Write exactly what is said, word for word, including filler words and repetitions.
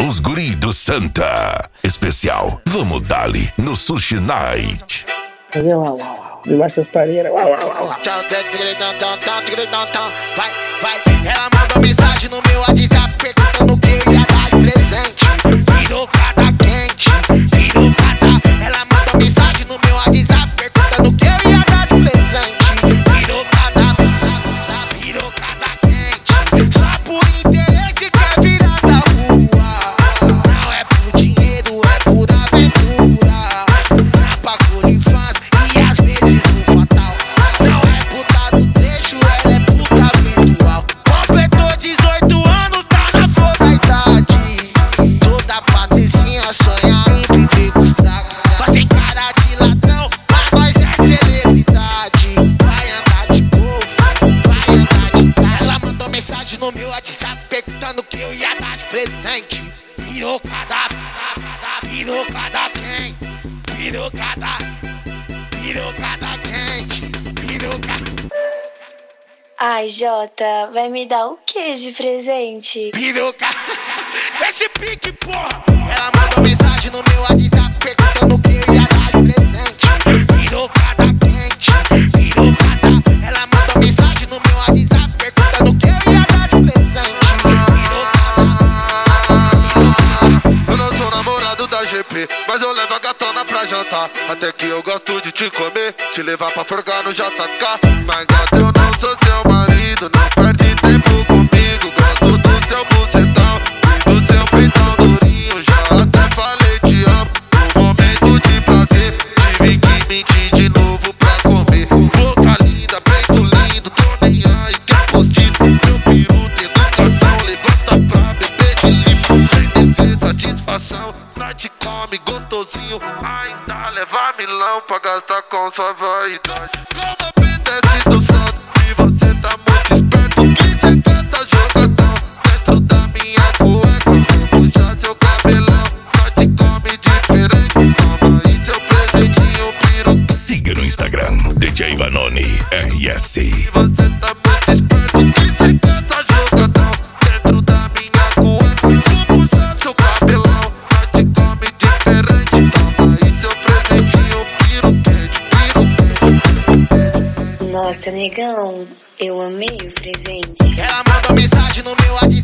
os guri do Santa. Especial, vamos dali no Sushi Night. Fazer uau, uau, uau. De mais essas pareiras. Uau, uau, uau. Vai, vai. Ela mandou mensagem no meu WhatsApp perguntando o que eu ia dar de presente. Pirocada quente, pirocada. Ela mandou mensagem no meu WhatsApp perguntando o que eu ia dar de presente. Pirocada, pirocada quente. Só por interesse quer virar da rua. Não é por dinheiro, é por aventura. Na bagulho infância e às vezes no fatal. Não é puta do trecho, ela é puta virtual. Completou dezoito anos, tá na flor da idade. Toda patricinha sonha em viver com os tragos. Fazem cara de ladrão, mas nós é celebridade. Vai andar de golfe, vai andar de carro. Ela mandou mensagem no meu WhatsApp perguntando o que eu ia dar de presente. Pirocada, pirocada quente, pirocada, pirocada quente, pirocada. Ai, Jota, vai me dar o que de presente? Piroca, esse pique, porra. Ela mandou mensagem no meu WhatsApp perguntando o que eu ia dar de presente. Pirocada quente, pirocada. Ela mandou mensagem no meu WhatsApp perguntando o que eu ia dar de presente. Eu não sou namorado da G P, mas eu levo a gatona pra jantar. Até que eu gosto de te comer, te levar pra forgar no J K. Mas gato, eu não sou seu marido, não perde tempo comigo. Gosto do seu bucetão e do seu peitão durinho. Já até falei te amo, no momento de prazer tive que mentir de novo pra comer. Boca linda, peito lindo, tô nem aí que é postiço. Meu peru tem educação, levanta pra beber de limpo. Sem dever satisfação, nós te come gostosinho. Ainda leva milão pra gastar com sua vaidade. Como obedece do santo e você tá muito esperto. Que cê canta jogadão dentro da minha cueca. Vou puxar seu cabelão, nós te come diferente. Toma aí seu presentinho, piru. Siga no Instagram, D J Vanoni R S. E você tá muito esperto. Que cê canta jogadão dentro da minha cueca. Vou puxar seu cabelão, nós te come diferente. Toma aí seu presentinho, piru quente, piru quente. Nossa, negão, eu amei o presente. Ela mandou mensagem no meu WhatsApp